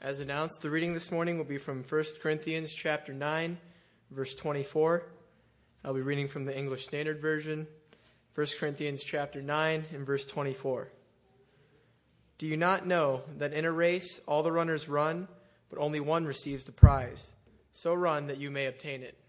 As announced, the reading this morning will be from 1 Corinthians chapter 9, verse 24. I'll be reading from the English Standard Version, 1 Corinthians chapter 9 and verse 24. Do you not know that in a race all the runners run, but only one receives the prize? So run that you may obtain it.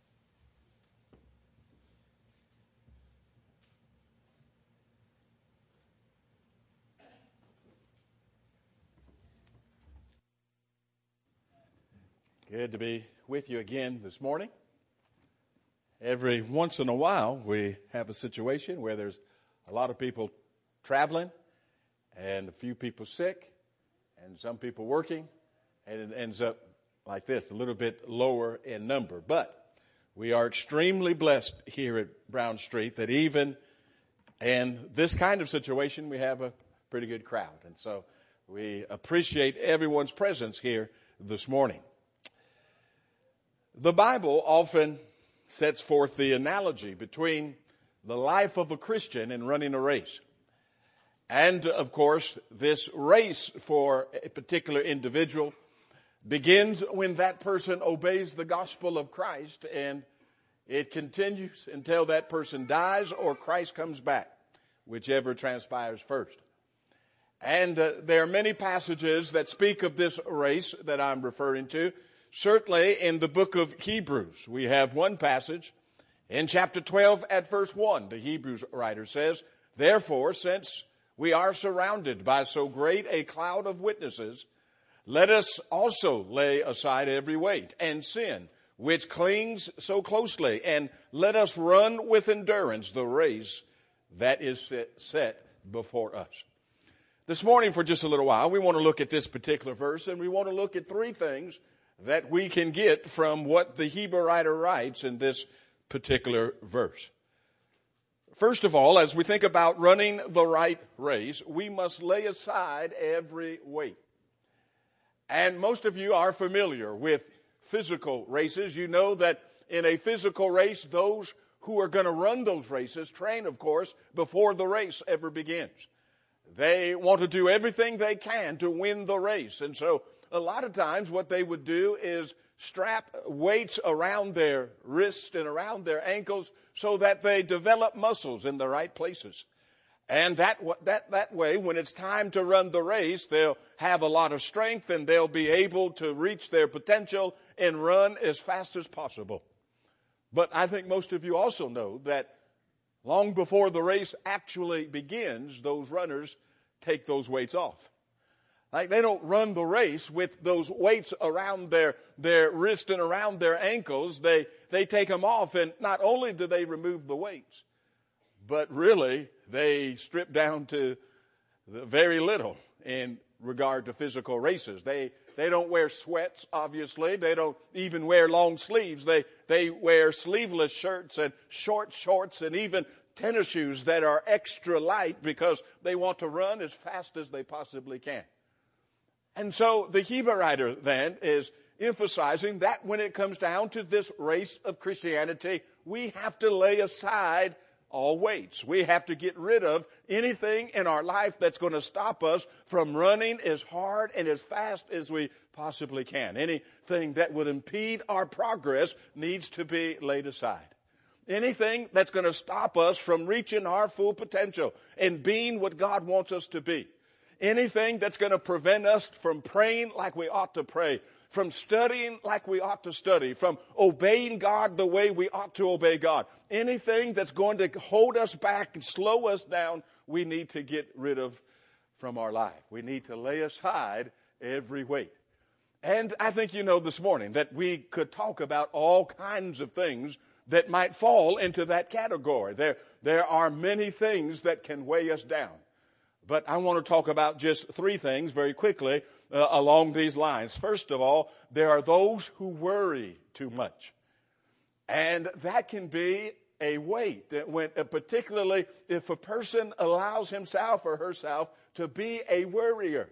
Good to be with you again this morning. Every once in a while, we have a situation where there's a lot of people traveling and a few people sick and some people working, and it ends up like this, a little bit lower in number. But we are extremely blessed here at Brown Street that even in this kind of situation, we have a pretty good crowd. And so we appreciate everyone's presence here this morning. The Bible often sets forth the analogy between the life of a Christian and running a race. And, of course, this race for a particular individual begins when that person obeys the gospel of Christ, and it continues until that person dies or Christ comes back, whichever transpires first. And there are many passages that speak of this race that I'm referring to. Certainly in the book of Hebrews, we have one passage in chapter 12 at verse 1. The Hebrews writer says, "Therefore, since we are surrounded by so great a cloud of witnesses, let us also lay aside every weight and sin which clings so closely, and let us run with endurance the race that is set before us." This morning, for just a little while, we want to look at this particular verse, and we want to look at three things that we can get from what the Hebrew writer writes in this particular verse. First of all, as we think about running the right race, we must lay aside every weight. And most of you are familiar with physical races. You know that in a physical race, those who are going to run those races train, of course, before the race ever begins. They want to do everything they can to win the race. And so a lot of times what they would do is strap weights around their wrists and around their ankles so that they develop muscles in the right places. And that way, when it's time to run the race, they'll have a lot of strength and they'll be able to reach their potential and run as fast as possible. But I think most of you also know that long before the race actually begins, those runners take those weights off. Like, they don't run the race with those weights around their wrist and around their ankles. They take them off, and not only do they remove the weights, but really they strip down to very little in regard to physical races. They don't wear sweats, obviously. They don't even wear long sleeves. They wear sleeveless shirts and short shorts and even tennis shoes that are extra light because they want to run as fast as they possibly can. And so the Hebrew writer then is emphasizing that when it comes down to this race of Christianity, we have to lay aside all weights. We have to get rid of anything in our life that's going to stop us from running as hard and as fast as we possibly can. Anything that would impede our progress needs to be laid aside. Anything that's going to stop us from reaching our full potential and being what God wants us to be. Anything that's going to prevent us from praying like we ought to pray, from studying like we ought to study, from obeying God the way we ought to obey God. Anything that's going to hold us back and slow us down, we need to get rid of from our life. We need to lay aside every weight. And I think you know this morning that we could talk about all kinds of things that might fall into that category. There are many things that can weigh us down. But I want to talk about just three things very quickly along these lines. First of all, there are those who worry too much. And that can be a weight, particularly if a person allows himself or herself to be a worrier,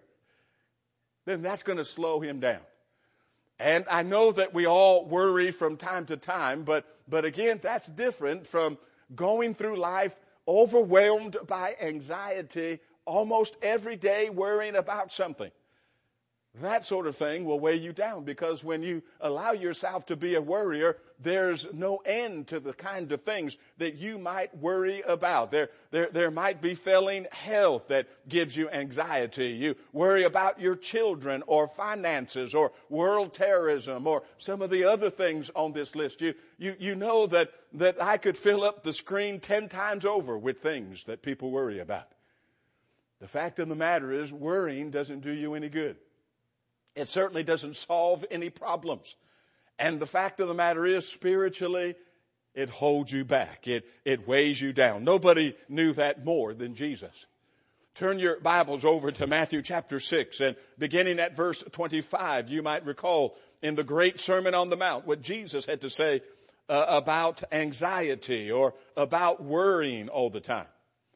then that's going to slow him down. And I know that we all worry from time to time, but again, that's different from going through life overwhelmed by anxiety almost every day, worrying about something. that sort of thing will weigh you down, because when you allow yourself to be a worrier, there's no end to the kind of things that you might worry about. There might be failing health that gives you anxiety. You worry about your children or finances or world terrorism or some of the other things on this list. You know that I could fill up the screen 10 times over with things that people worry about. The fact of the matter is, worrying doesn't do you any good. It certainly doesn't solve any problems. And the fact of the matter is, spiritually, it holds you back. It weighs you down. Nobody knew that more than Jesus. Turn your Bibles over to Matthew chapter 6, and beginning at verse 25, you might recall in the great Sermon on the Mount what Jesus had to say about anxiety or about worrying all the time.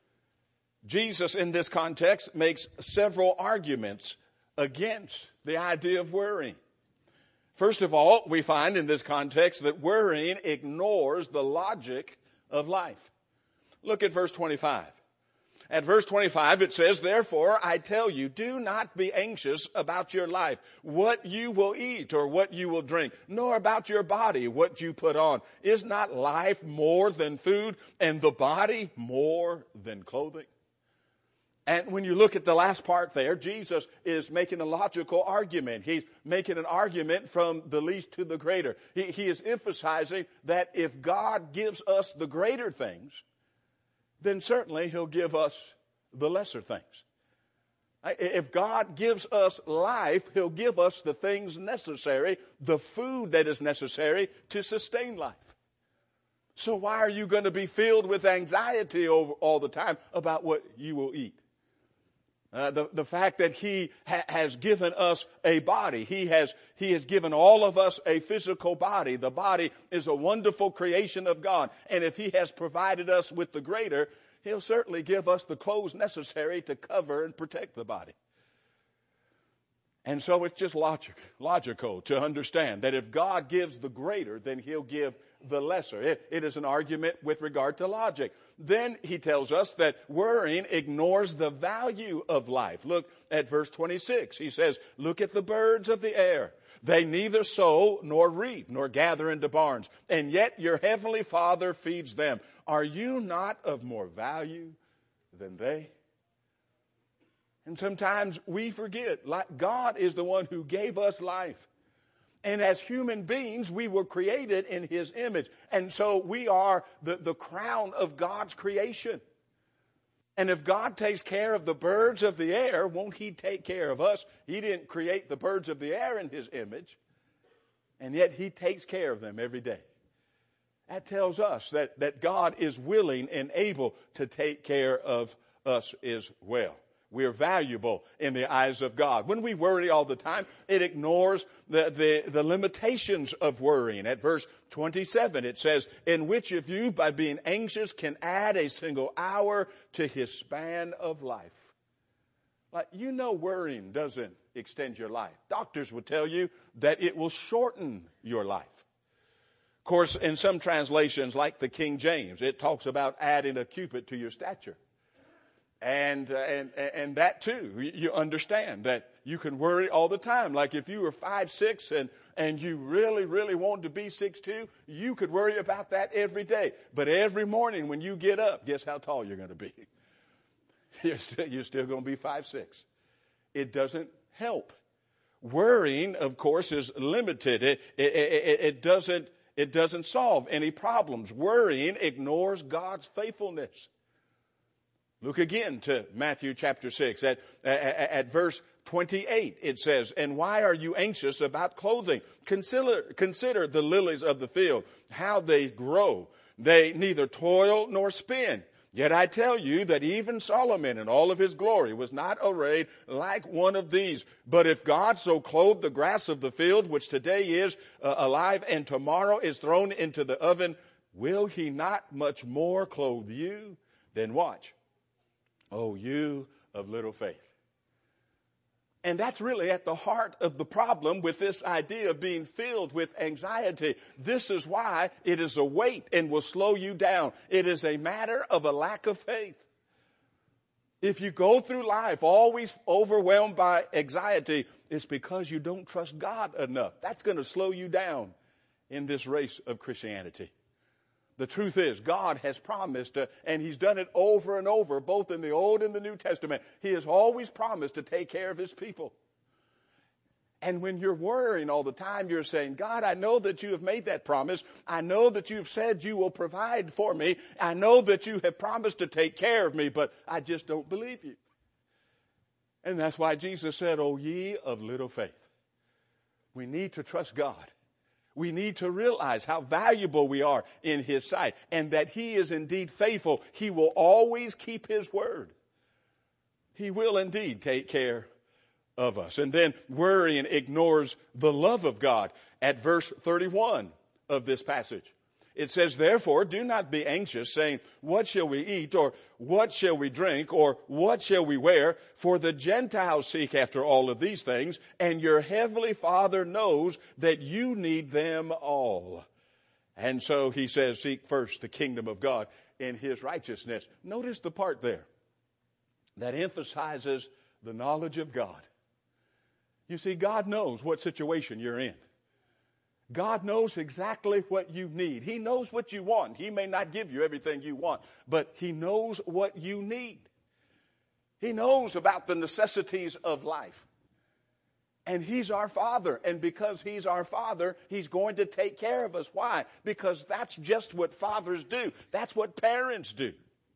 Jesus, in this context, makes several arguments against the idea of worrying. First of all, we find in this context that worrying ignores the logic of life. Look at verse 25. At verse 25 it says, "Therefore I tell you, do not be anxious about your life, what you will eat or what you will drink, nor about your body, what you put on. Is not life more than food, and the body more than clothing?" And when you look at the last part there, Jesus is making a logical argument. He's making an argument from the least to the greater. He is emphasizing that if God gives us the greater things, then certainly He'll give us the lesser things. If God gives us life, He'll give us the things necessary, the food that is necessary to sustain life. So why are you going to be filled with anxiety all the time about what you will eat? The fact that He has given us a body. He has given all of us a physical body. The body is a wonderful creation of God. And if He has provided us with the greater, He'll certainly give us the clothes necessary to cover and protect the body. And so it's just logical to understand that if God gives the greater, then He'll give the lesser. It is an argument with regard to logic. Then he tells us that worrying ignores the value of life. Look at verse 26. He says, "Look at the birds of the air. They neither sow nor reap nor gather into barns, and yet your heavenly Father feeds them. Are you not of more value than they?" And sometimes we forget, God is the one who gave us life. And as human beings, we were created in His image. And so we are the crown of God's creation. And if God takes care of the birds of the air, won't He take care of us? He didn't create the birds of the air in His image. And yet He takes care of them every day. That tells us that God is willing and able to take care of us as well. We're valuable in the eyes of God. When we worry all the time, it ignores the limitations of worrying. At verse 27, it says, "In which of you, by being anxious, can add a single hour to his span of life?" Worrying doesn't extend your life. Doctors will tell you that it will shorten your life. Of course, in some translations, like the King James, it talks about adding a cubit to your stature. And that too, you understand that you can worry all the time. Like if you were 5'6" and you really, really wanted to be 6'2", you could worry about that every day. But every morning when you get up, guess how tall you're going to be? You're still going to be 5'6". It doesn't help. Worrying, of course, is limited. It doesn't solve any problems. Worrying ignores God's faithfulness. Look again to Matthew chapter 6. At verse 28, it says, "And why are you anxious about clothing? Consider the lilies of the field, how they grow. They neither toil nor spin. Yet I tell you that even Solomon in all of his glory was not arrayed like one of these. But if God so clothed the grass of the field, which today is alive and tomorrow is thrown into the oven, will He not much more clothe you?" Then watch. "Oh, you of little faith." And that's really at the heart of the problem with this idea of being filled with anxiety. This is why it is a weight and will slow you down. It is a matter of a lack of faith. If you go through life always overwhelmed by anxiety, it's because you don't trust God enough. That's going to slow you down in this race of Christianity. The truth is, God has promised, and He's done it over and over, both in the Old and the New Testament. He has always promised to take care of His people. And when you're worrying all the time, you're saying, God, I know that you have made that promise. I know that you've said you will provide for me. I know that you have promised to take care of me, but I just don't believe you. And that's why Jesus said, O ye of little faith. We need to trust God. We need to realize how valuable we are in His sight and that He is indeed faithful. He will always keep His word. He will indeed take care of us. And then worrying ignores the love of God at verse 31 of this passage. It says, therefore, do not be anxious, saying, what shall we eat, or what shall we drink, or what shall we wear? For the Gentiles seek after all of these things, and your heavenly Father knows that you need them all. And so He says, seek first the kingdom of God and His righteousness. Notice the part there that emphasizes the knowledge of God. You see, God knows what situation you're in. God knows exactly what you need. He knows what you want. He may not give you everything you want, but He knows what you need. He knows about the necessities of life. And He's our Father. And because He's our Father, He's going to take care of us. Why? Because that's just what fathers do. That's what parents do.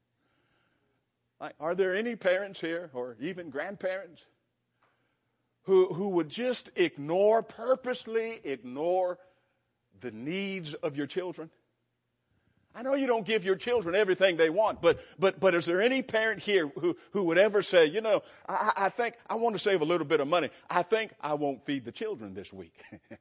Are there any parents here, or even grandparents, who would just purposely ignore the needs of your children? I know you don't give your children everything they want, but is there any parent here who would ever say, you know, I think I want to save a little bit of money. I think I won't feed the children this week.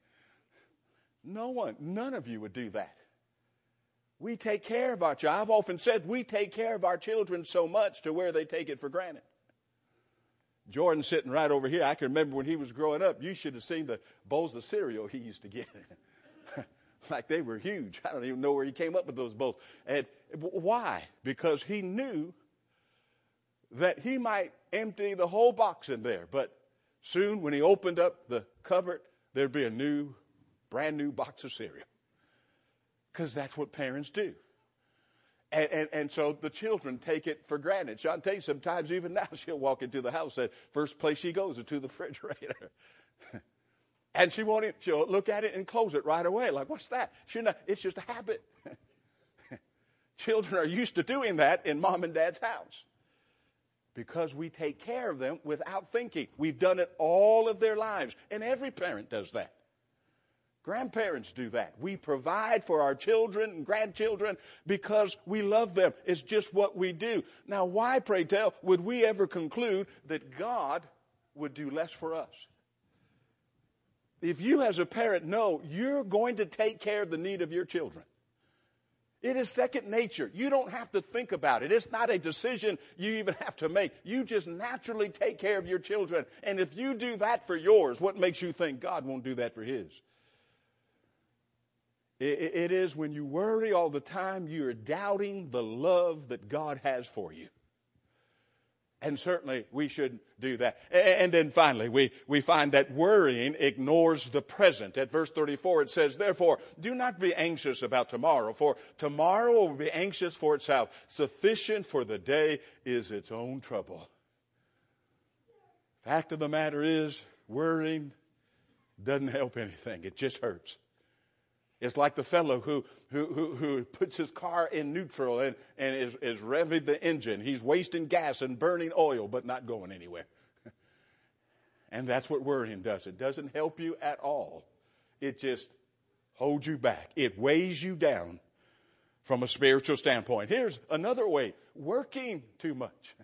None of you would do that. We take care of our children. I've often said we take care of our children so much to where they take it for granted. Jordan's sitting right over here. I can remember when he was growing up, you should have seen the bowls of cereal he used to get. Like they were huge. I don't even know where he came up with those bowls. And why? Because he knew that he might empty the whole box in there. But soon when he opened up the cupboard, there'd be a brand new box of cereal. Because that's what parents do. And so the children take it for granted. So I'll tell you, sometimes even now she'll walk into the house and first place she goes is to the refrigerator. And she'll look at it and close it right away. Like, what's that? It's just a habit. Children are used to doing that in mom and dad's house. Because we take care of them without thinking. We've done it all of their lives. And every parent does that. Grandparents do that. We provide for our children and grandchildren because we love them. It's just what we do. Now, why, pray tell, would we ever conclude that God would do less for us? If you as a parent know you're going to take care of the need of your children, it is second nature. You don't have to think about it. It's not a decision you even have to make. You just naturally take care of your children. And if you do that for yours, what makes you think God won't do that for His? It is when you worry all the time, you're doubting the love that God has for you. And certainly we should do that. And then finally, we find that worrying ignores the present. At verse 34, it says, therefore, do not be anxious about tomorrow, for tomorrow will be anxious for itself. Sufficient for the day is its own trouble. Fact of the matter is, worrying doesn't help anything. It just hurts. It's like the fellow who puts his car in neutral and is revving the engine. He's wasting gas and burning oil, but not going anywhere. And that's what worrying does. It doesn't help you at all. It just holds you back. It weighs you down from a spiritual standpoint. Here's another way. Working too much.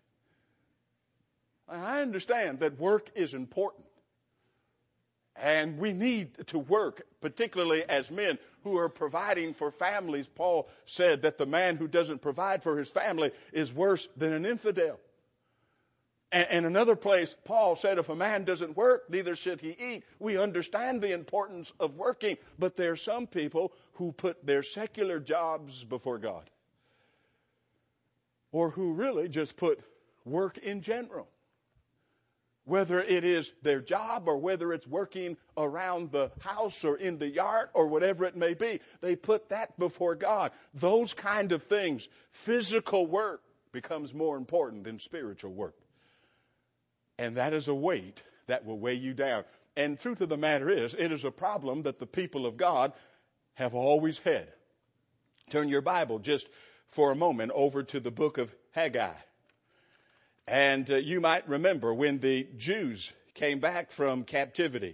I understand that work is important. And we need to work, particularly as men who are providing for families. Paul said that the man who doesn't provide for his family is worse than an infidel. And another place, Paul said if a man doesn't work, neither should he eat. We understand the importance of working, but there are some people who put their secular jobs before God. Or who really just put work in general. Whether it is their job or whether it's working around the house or in the yard or whatever it may be, they put that before God. Those kind of things, physical work becomes more important than spiritual work. And that is a weight that will weigh you down. And truth of the matter is, it is a problem that the people of God have always had. Turn your Bible just for a moment over to the book of Haggai. And you might remember when the Jews came back from captivity,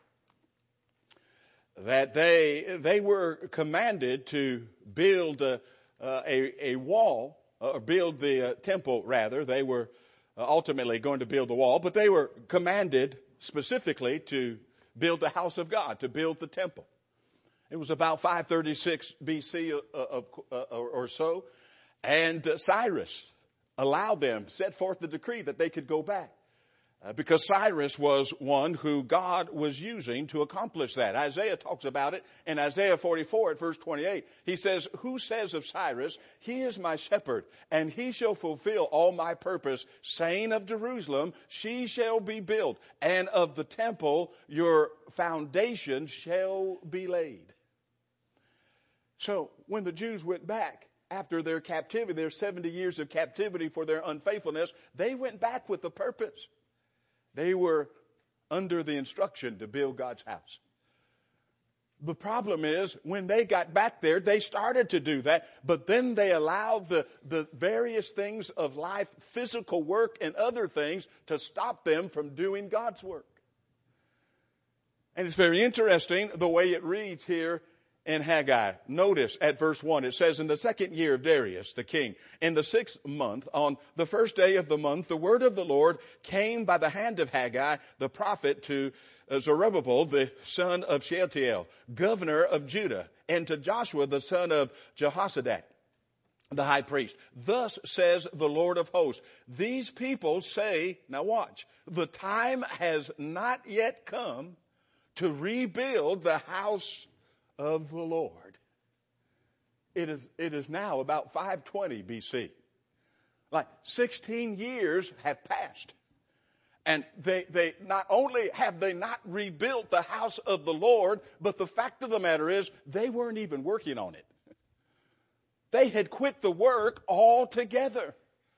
that they were commanded to build a wall, or build the temple rather. They were ultimately going to build the wall, but they were commanded specifically to build the house of God, to build the temple. It was about 536 BC or so, and Cyrus allowed them, set forth the decree that they could go back. Because Cyrus was one who God was using to accomplish that. Isaiah talks about it in Isaiah 44 at verse 28. He says, "Who says of Cyrus, he is my shepherd, and he shall fulfill all my purpose, saying of Jerusalem, she shall be built, and of the temple your foundation shall be laid." So when the Jews went back, after their captivity, their 70 years of captivity for their unfaithfulness, they went back with a purpose. They were under the instruction to build God's house. The problem is, when they got back there, they started to do that, but then they allowed the various things of life, physical work and other things, to stop them from doing God's work. And it's very interesting the way it reads here in Haggai. Notice at verse 1, it says, "In the second year of Darius the king, in the 6th month, on the first day of the month, the word of the Lord came by the hand of Haggai the prophet to Zerubbabel the son of Shealtiel, governor of Judah, and to Joshua the son of Jehozadak, the high priest. Thus says the Lord of hosts, these people say," now watch, "the time has not yet come to rebuild the house of the Lord." It is now about 520 BC. Like 16 years have passed. And they not only have they not rebuilt the house of the Lord, but the fact of the matter is they weren't even working on it. They had quit the work altogether.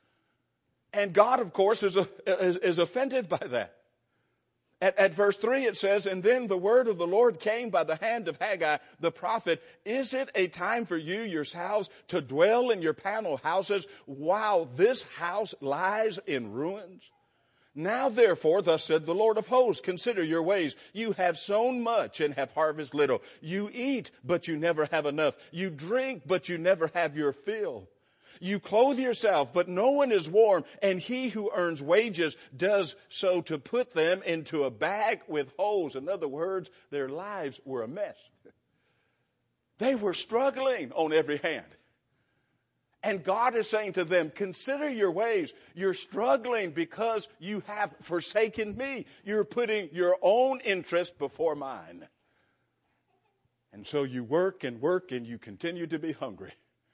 And God, of course, is offended by that. At verse 3 it says, "And then the word of the Lord came by the hand of Haggai the prophet, is it a time for you yourselves to dwell in your panel houses while this house lies in ruins? Now therefore, thus said the Lord of hosts, consider your ways. You have sown much and have harvested little. You eat, but you never have enough. You drink, but you never have your fill. You clothe yourself, but no one is warm, and he who earns wages does so to put them into a bag with holes." In other words, their lives were a mess. They were struggling on every hand. And God is saying to them, consider your ways. You're struggling because you have forsaken me. You're putting your own interest before mine. And so you work and you continue to be hungry.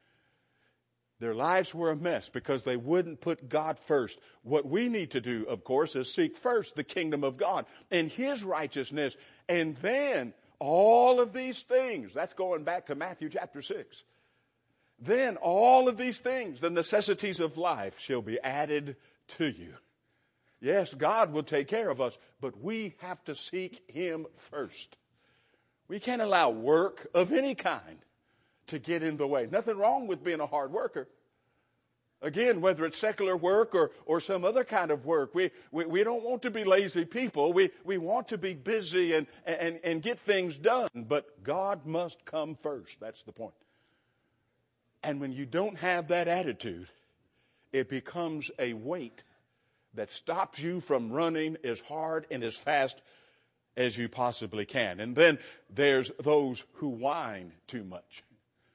Their lives were a mess because they wouldn't put God first. What we need to do, of course, is seek first the kingdom of God and His righteousness. And then all of these things, that's going back to Matthew chapter 6. Then all of these things, the necessities of life, shall be added to you. Yes, God will take care of us, but we have to seek Him first. We can't allow work of any kind to get in the way. Nothing wrong with being a hard worker. Again, whether it's secular work or some other kind of work, we don't want to be lazy people. We want to be busy and get things done. But God must come first. That's the point. And when you don't have that attitude, it becomes a weight that stops you from running as hard and as fast as you possibly can. And then there's those who whine too much.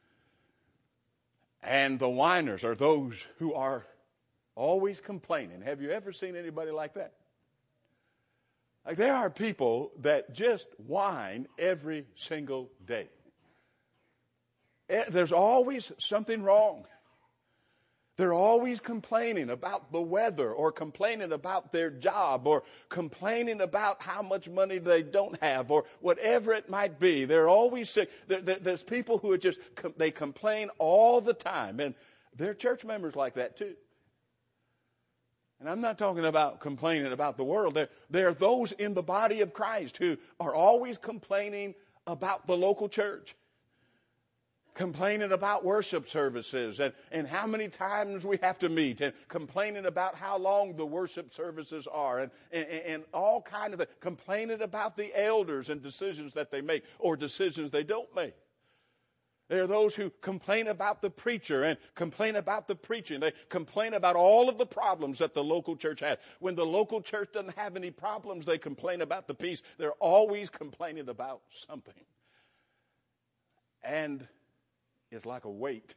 And the whiners are those who are always complaining. Have you ever seen anybody like that? Like, there are people that just whine every single day. There's always something wrong. They're always complaining about the weather, or complaining about their job, or complaining about how much money they don't have, or whatever it might be. They're always sick. There's people who are just, they complain all the time. And there are church members like that too. And I'm not talking about complaining about the world. There are those in the body of Christ who are always complaining about the local church. Complaining about worship services and how many times we have to meet, and complaining about how long the worship services are, and all kinds of things. Complaining about the elders and decisions that they make or decisions they don't make. There are those who complain about the preacher and complain about the preaching. They complain about all of the problems that the local church has. When the local church doesn't have any problems, they complain about the peace. They're always complaining about something. And it's like a weight.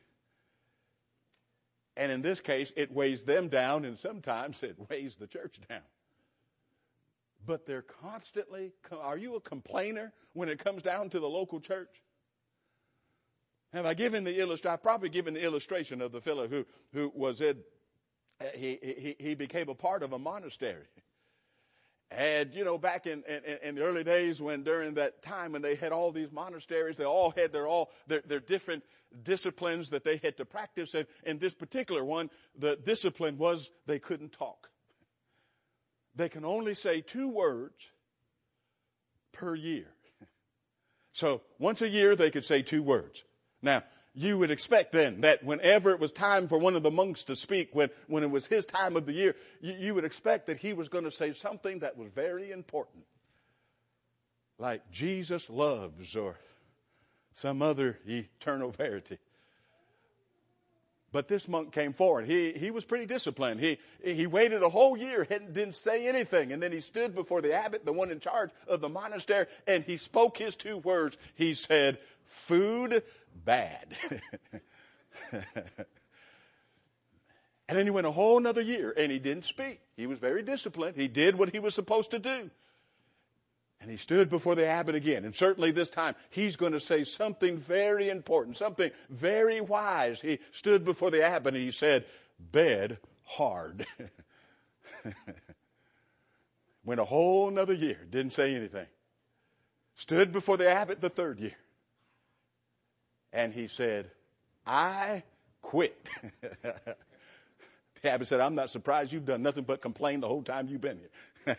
And in this case, it weighs them down, and sometimes it weighs the church down. But they're constantly, are you a complainer when it comes down to the local church? Have I given the illustration? I've probably given the illustration of the fellow who was in, he became a part of a monastery. And, you know, back in the early days, when during that time when they had all these monasteries, they all had their different disciplines that they had to practice. And in this particular one, the discipline was they couldn't talk. They can only say 2 words per year. So once a year, they could say 2 words. Now, you would expect then that whenever it was time for one of the monks to speak, when it was his time of the year, you would expect that he was going to say something that was very important. Like Jesus loves, or some other eternal verity. But this monk came forward. He was pretty disciplined. He waited a whole year and didn't say anything. And then he stood before the abbot, the one in charge of the monastery, and he spoke his 2 words. He said, "Food bad." And then he went a whole another year and he didn't speak. He was very disciplined. He did what he was supposed to do. And he stood before the abbot again. And certainly this time he's going to say something very important, something very wise. He stood before the abbot and he said, "Bed hard." Went a whole another year, didn't say anything. Stood before the abbot the 3rd year. And he said, "I quit." The abbot said, "I'm not surprised. You've done nothing but complain the whole time you've been here."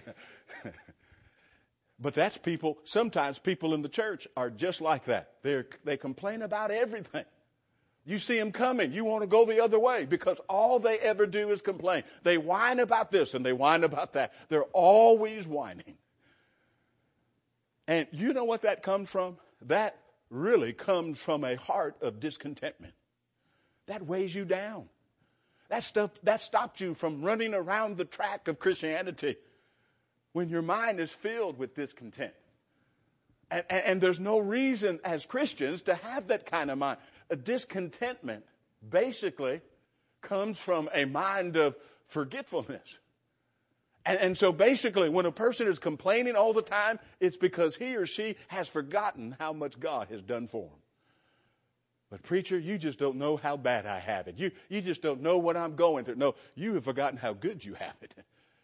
But that's people. Sometimes people in the church are just like that. They complain about everything. You see them coming, you want to go the other way, because all they ever do is complain. They whine about this and they whine about that. They're always whining. And you know what that comes from? That really comes from a heart of discontentment. That weighs you down. That stops you from running around the track of Christianity when your mind is filled with discontent. And there's no reason as Christians to have that kind of mind. A discontentment basically comes from a mind of forgetfulness. And so basically when a person is complaining all the time, it's because he or she has forgotten how much God has done for them. But preacher, you just don't know how bad I have it. You just don't know what I'm going through. No, you have forgotten how good you have it.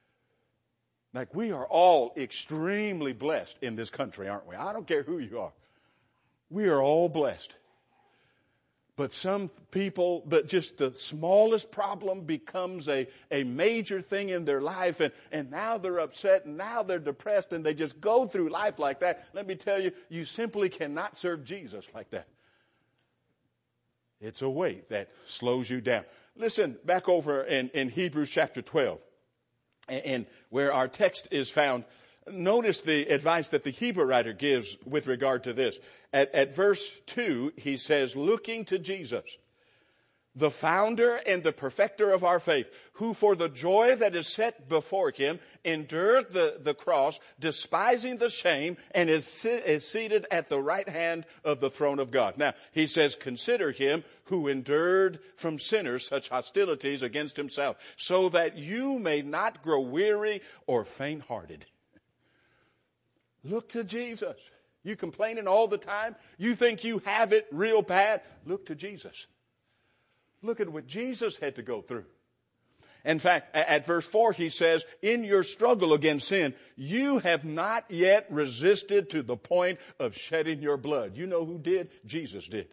Like, we are all extremely blessed in this country, aren't we? I don't care who you are. We are all blessed. But some people, just the smallest problem becomes a major thing in their life, and now they're upset, and now they're depressed, and they just go through life like that. Let me tell you, you simply cannot serve Jesus like that. It's a weight that slows you down. Listen, back over in Hebrews chapter 12, and where our text is found. Notice the advice that the Hebrew writer gives with regard to this. At verse 2, he says, "Looking to Jesus, the founder and the perfecter of our faith, who for the joy that is set before him endured the cross, despising the shame, and is seated at the right hand of the throne of God." Now, he says, "Consider him who endured from sinners such hostilities against himself, so that you may not grow weary or faint-hearted." Look to Jesus. You complaining all the time? You think you have it real bad? Look to Jesus. Look at what Jesus had to go through. In fact, at verse 4, he says, in your struggle against sin, you have not yet resisted to the point of shedding your blood. You know who did? Jesus did.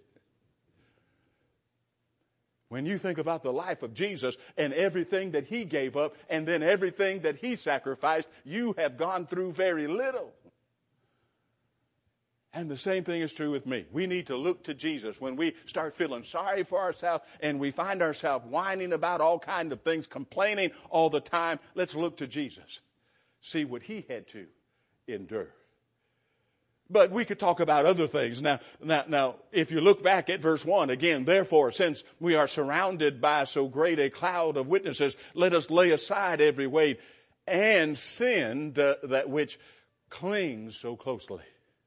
When you think about the life of Jesus and everything that he gave up and then everything that he sacrificed, you have gone through very little. And the same thing is true with me. We need to look to Jesus when we start feeling sorry for ourselves and we find ourselves whining about all kinds of things, complaining all the time. Let's look to Jesus. See what he had to endure. But we could talk about other things. Now, if you look back at verse 1, again, therefore, since we are surrounded by so great a cloud of witnesses, let us lay aside every weight and sin that which clings so closely.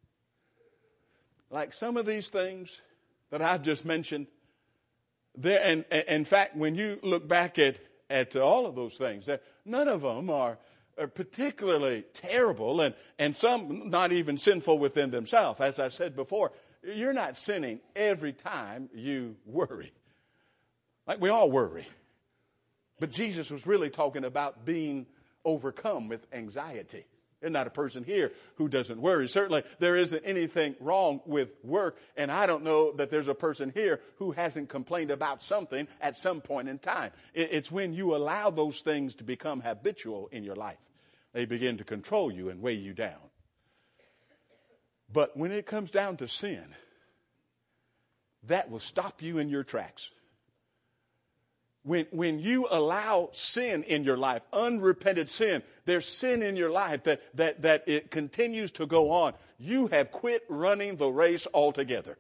Like some of these things that I've just mentioned, and in fact, when you look back at all of those things, none of them are particularly terrible, and some not even sinful within themselves. As I said before, you're not sinning every time you worry. Like we all worry. But Jesus was really talking about being overcome with anxiety. There's not a person here who doesn't worry. Certainly, there isn't anything wrong with work, and I don't know that there's a person here who hasn't complained about something at some point in time. It's when you allow those things to become habitual in your life. They begin to control you and weigh you down. But when it comes down to sin, that will stop you in your tracks. When you allow sin in your life, unrepented sin, there's sin in your life that it continues to go on. You have quit running the race altogether.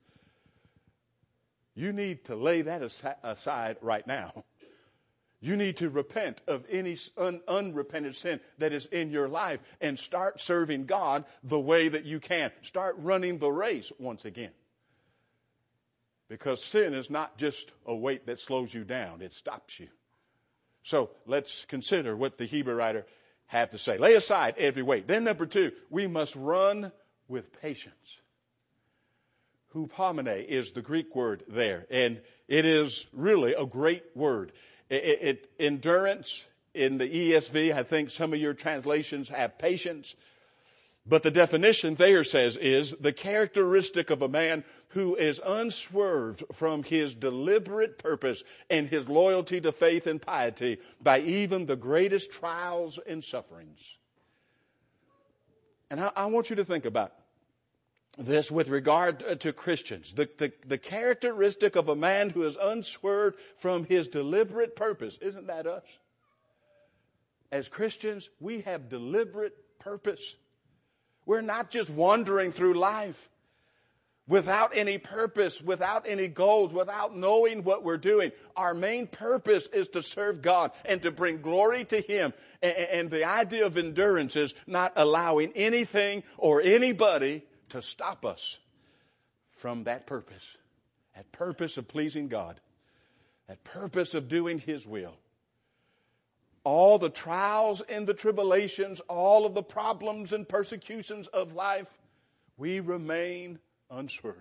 You need to lay that aside right now. You need to repent of any unrepented sin that is in your life and start serving God the way that you can. Start running the race once again. Because sin is not just a weight that slows you down. It stops you. So let's consider what the Hebrew writer had to say. Lay aside every weight. Then number 2, we must run with patience. Hupomene is the Greek word there. And it is really a great word. Endurance in the ESV, I think some of your translations have patience. But the definition there says is the characteristic of a man who is unswerved from his deliberate purpose and his loyalty to faith and piety by even the greatest trials and sufferings. And I want you to think about this with regard to Christians. The characteristic of a man who is unswerved from his deliberate purpose. Isn't that us? As Christians, we have deliberate purpose. We're not just wandering through life without any purpose, without any goals, without knowing what we're doing. Our main purpose is to serve God and to bring glory to Him. And the idea of endurance is not allowing anything or anybody to stop us from that purpose of pleasing God, that purpose of doing His will. All the trials and the tribulations, all of the problems and persecutions of life, we remain unswerved.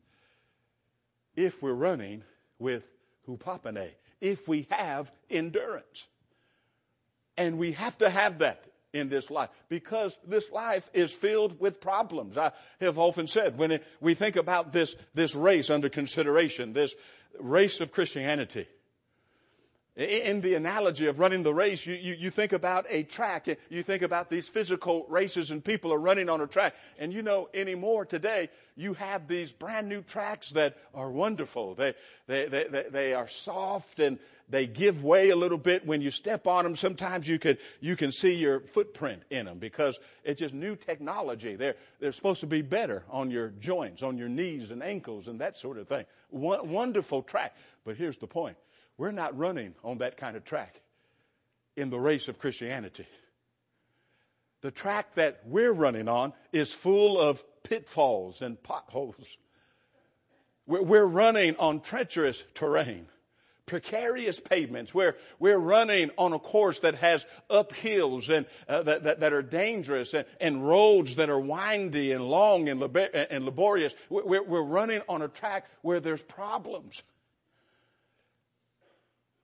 If we're running with hupomene, if we have endurance. And we have to have that in this life because this life is filled with problems. I have often said when we think about this race under consideration, this race of Christianity, in the analogy of running the race, you think about a track. You think about these physical races and people are running on a track. And you know, anymore today, you have these brand new tracks that are wonderful. They are soft and they give way a little bit when you step on them. Sometimes you can see your footprint in them because it's just new technology. They're supposed to be better on your joints, on your knees and ankles and that sort of thing. Wonderful track. But here's the point. We're not running on that kind of track in the race of Christianity. The track that we're running on is full of pitfalls and potholes. We're running on treacherous terrain, precarious pavements. We're running on a course that has uphills and that are dangerous and roads that are windy and long and laborious. We're running on a track where there's problems.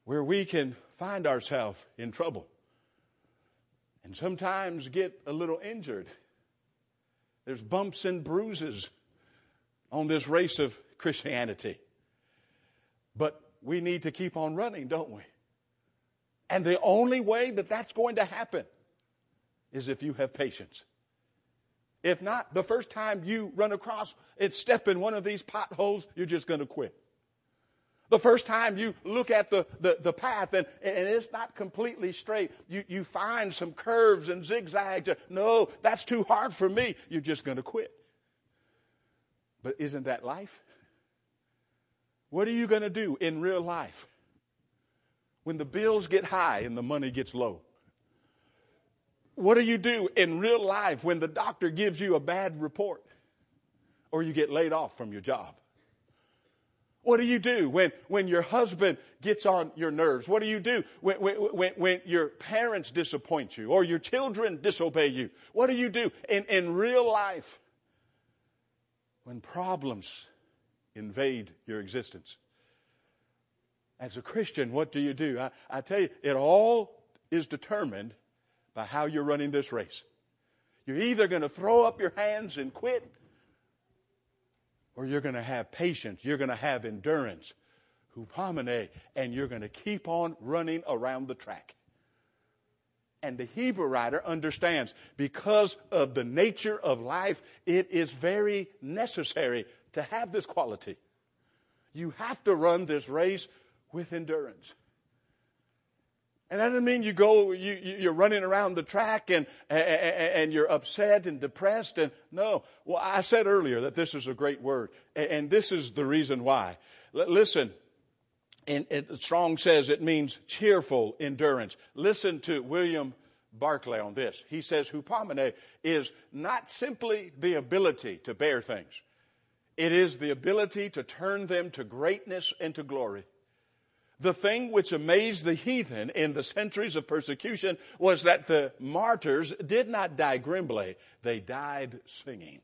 where we can find ourselves in trouble and sometimes get a little injured. There's bumps and bruises on this race of Christianity. But we need to keep on running, don't we? And the only way that that's going to happen is if you have patience. If not, the first time you run across and step in one of these potholes, you're just going to quit. The first time you look at the path and it's not completely straight, you find some curves and zigzags. No, that's too hard for me. You're just going to quit. But isn't that life? What are you going to do in real life when the bills get high and the money gets low? What do you do in real life when the doctor gives you a bad report or you get laid off from your job? What do you do when your husband gets on your nerves? What do you do when your parents disappoint you or your children disobey you? What do you do in real life when problems invade your existence? As a Christian, what do you do? I tell you, it all is determined by how you're running this race. You're either going to throw up your hands and quit, or you're going to have patience, you're going to have endurance, hupomene, and you're going to keep on running around the track. And the Hebrew writer understands, because of the nature of life, it is very necessary to have this quality. You have to run this race with endurance. And that doesn't mean you're running around the track and you're upset and depressed. And no. Well, I said earlier that this is a great word. And this is the reason why. Listen, Strong says it means cheerful endurance. Listen to William Barclay on this. He says hupomene is not simply the ability to bear things. It is the ability to turn them to greatness and to glory. The thing which amazed the heathen in the centuries of persecution was that the martyrs did not die grimly. They died singing.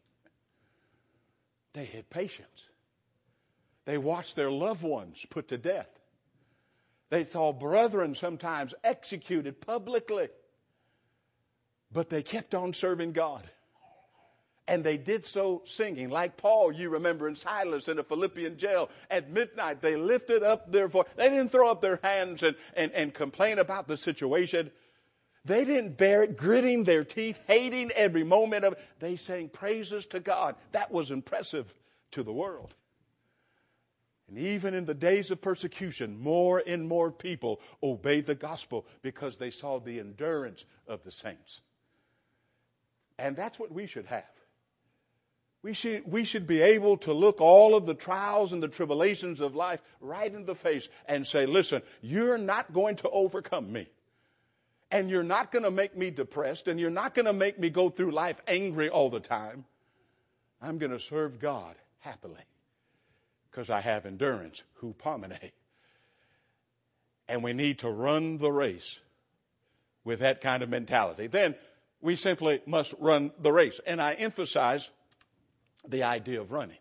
They had patience. They watched their loved ones put to death. They saw brethren sometimes executed publicly. But they kept on serving God. And they did so singing. Like Paul, you remember, and Silas in the Philippian jail at midnight, they lifted up their voice. They didn't throw up their hands and complain about the situation. They didn't bear it, gritting their teeth, hating every moment of it. They sang praises to God. That was impressive to the world. And even in the days of persecution, more and more people obeyed the gospel because they saw the endurance of the saints. And that's what we should have. We should be able to look all of the trials and the tribulations of life right in the face and say, listen, you're not going to overcome me. And you're not going to make me depressed. And you're not going to make me go through life angry all the time. I'm going to serve God happily because I have endurance, hupomene. And we need to run the race with that kind of mentality. Then we simply must run the race. And I emphasize the idea of running.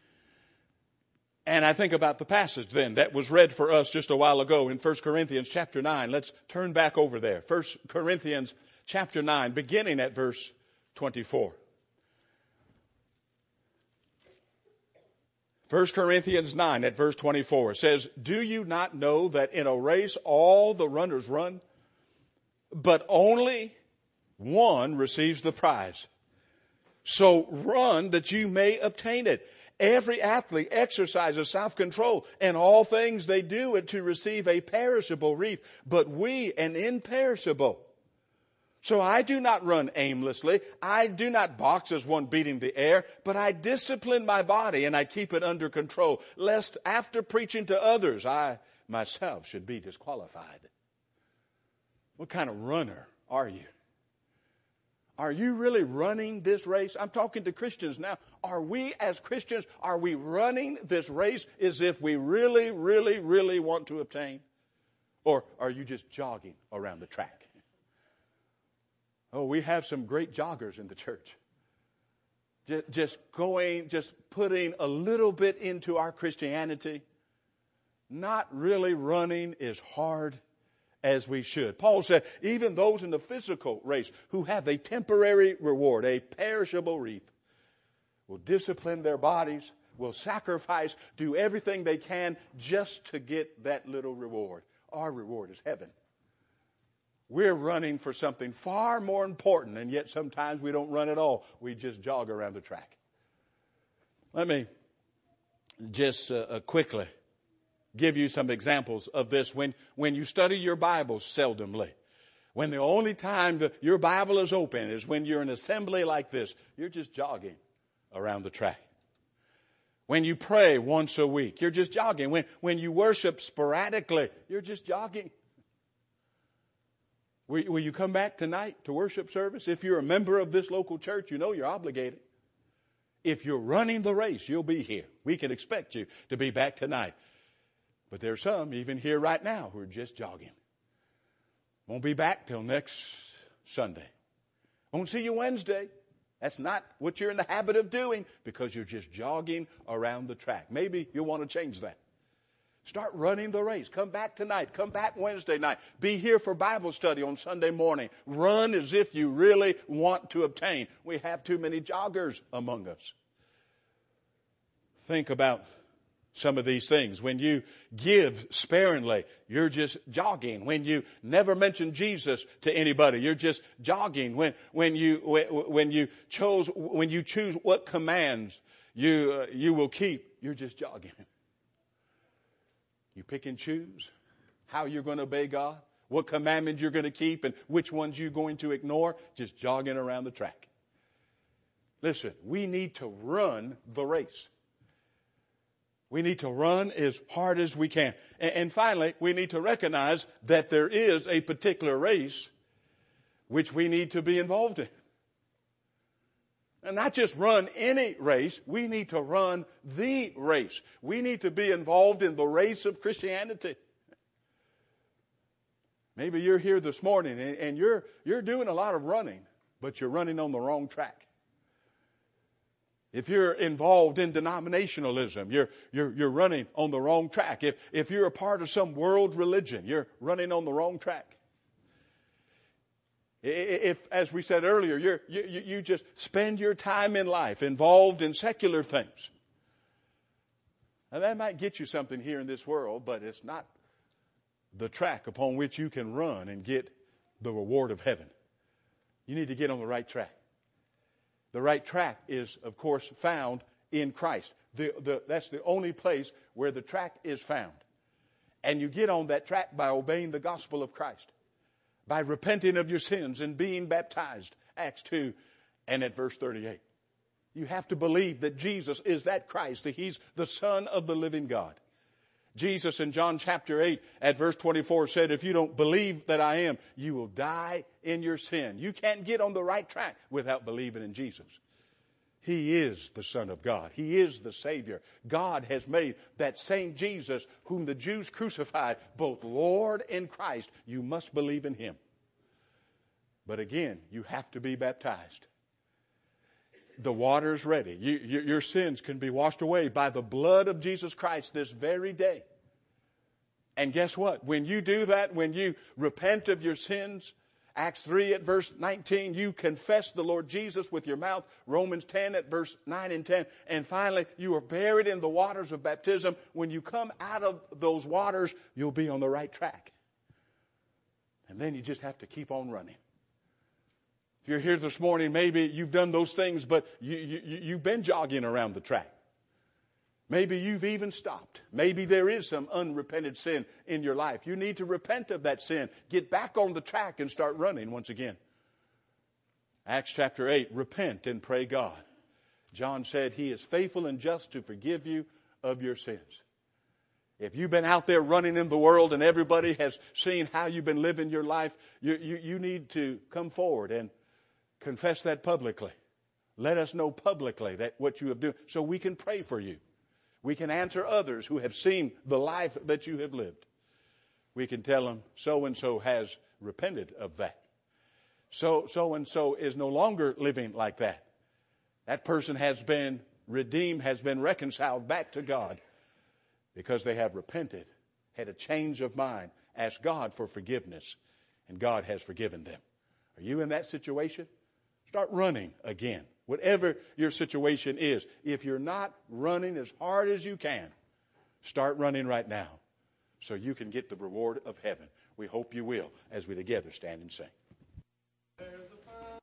And I think about the passage then that was read for us just a while ago in 1 Corinthians chapter 9. Let's turn back over there. 1 Corinthians chapter 9, beginning at verse 24. 1 Corinthians 9 at verse 24 says, do you not know that in a race all the runners run, but only one receives the prize? So run that you may obtain it. Every athlete exercises self-control, and all things they do it to receive a perishable wreath, but we an imperishable. So I do not run aimlessly. I do not box as one beating the air, but I discipline my body and I keep it under control, lest after preaching to others, I myself should be disqualified. What kind of runner are you? Are you really running this race? I'm talking to Christians now. Are we as Christians, are we running this race as if we really, really, really want to obtain? Or are you just jogging around the track? Oh, we have some great joggers in the church. Just putting a little bit into our Christianity. not really running as hard as we should. Paul said, even those in the physical race who have a temporary reward, a perishable wreath, will discipline their bodies, will sacrifice, do everything they can just to get that little reward. Our reward is heaven. We're running for something far more important, and yet sometimes we don't run at all. We just jog around the track. Let me just quickly give you some examples of this. When you study your Bible seldomly, when the only time your Bible is open is when you're in an assembly like this, you're just jogging around the track. When you pray once a week, you're just jogging. When you worship sporadically, you're just jogging. Will you come back tonight to worship service? If you're a member of this local church, you know you're obligated. If you're running the race, you'll be here. We can expect you to be back tonight. But there's some, even here right now, who are just jogging. Won't be back till next Sunday. Won't see you Wednesday. That's not what you're in the habit of doing because you're just jogging around the track. Maybe you'll want to change that. Start running the race. Come back tonight. Come back Wednesday night. Be here for Bible study on Sunday morning. Run as if you really want to obtain. We have too many joggers among us. Think about some of these things. When you give sparingly, you're just jogging. When you never mention Jesus to anybody, you're just jogging. When you choose what commands you will keep, you're just jogging. You pick and choose how you're going to obey God, what commandments you're going to keep, and which ones you're going to ignore, just jogging around the track. Listen, we need to run the race. We need to run as hard as we can. And finally, we need to recognize that there is a particular race which we need to be involved in. And not just run any race, we need to run the race. We need to be involved in the race of Christianity. Maybe you're here this morning and you're doing a lot of running, but you're running on the wrong track. If you're involved in denominationalism, you're running on the wrong track. If you're a part of some world religion, you're running on the wrong track. If, as we said earlier, you just spend your time in life involved in secular things. Now that might get you something here in this world, but it's not the track upon which you can run and get the reward of heaven. You need to get on the right track. The right track is, of course, found in Christ. That's the only place where the track is found. And you get on that track by obeying the gospel of Christ, by repenting of your sins and being baptized, Acts 2 and at verse 38. You have to believe that Jesus is that Christ, that He's the Son of the living God. Jesus in John chapter 8 at verse 24 said, if you don't believe that I am, you will die in your sin. You can't get on the right track without believing in Jesus. He is the Son of God. He is the Savior. God has made that same Jesus whom the Jews crucified both Lord and Christ. You must believe in Him. But again, you have to be baptized. The water's ready. Your sins can be washed away by the blood of Jesus Christ this very day. And guess what? When you do that, when you repent of your sins, Acts 3 at verse 19, you confess the Lord Jesus with your mouth. Romans 10 at verse 9 and 10. And finally, you are buried in the waters of baptism. When you come out of those waters, you'll be on the right track. And then you just have to keep on running. If you're here this morning, maybe you've done those things, but you've been jogging around the track. Maybe you've even stopped. Maybe there is some unrepented sin in your life. You need to repent of that sin. Get back on the track and start running once again. Acts chapter 8, repent and pray God. John said He is faithful and just to forgive you of your sins. If you've been out there running in the world and everybody has seen how you've been living your life, you need to come forward and confess that publicly. Let us know publicly that what you have done so we can pray for you. We can answer others who have seen the life that you have lived. We can tell them so-and-so has repented of that. So-and-so is no longer living like that. That person has been redeemed, has been reconciled back to God because they have repented had a change of mind, asked God for forgiveness, and God has forgiven them. Are you in that situation? Start running again. Whatever your situation is, if you're not running as hard as you can, start running right now so you can get the reward of heaven. We hope you will as we together stand and sing.